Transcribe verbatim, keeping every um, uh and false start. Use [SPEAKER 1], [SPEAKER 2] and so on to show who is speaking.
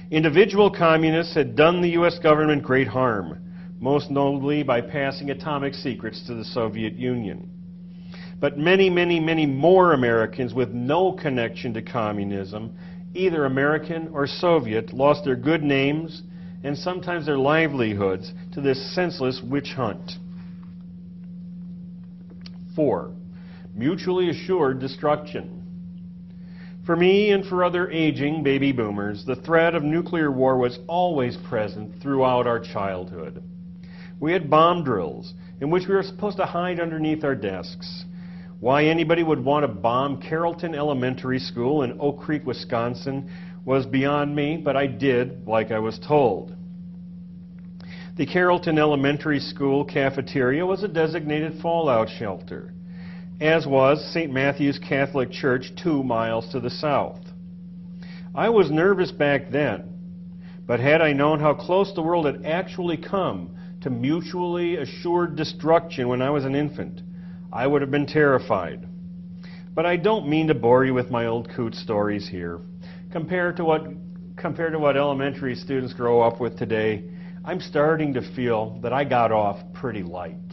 [SPEAKER 1] Individual communists had done the U S government great harm, most notably by passing atomic secrets to the Soviet Union. But many, many, many more Americans with no connection to communism, either American or Soviet, lost their good names and sometimes their livelihoods to this senseless witch hunt. Four, mutually assured destruction. For me and for other aging baby boomers, the threat of nuclear war was always present throughout our childhood. We had bomb drills in which we were supposed to hide underneath our desks. Why anybody would want to bomb Carrollton Elementary School in Oak Creek, Wisconsin was beyond me, but I did like I was told. The Carrollton Elementary School cafeteria was a designated fallout shelter, as was Saint Matthew's Catholic Church two miles to the south. I was nervous back then, but had I known how close the world had actually come to mutually assured destruction when I was an infant, I would have been terrified. But I don't mean to bore you with my old coot stories here. Compared to what, compared to what elementary students grow up with today, I'm starting to feel that I got off pretty light.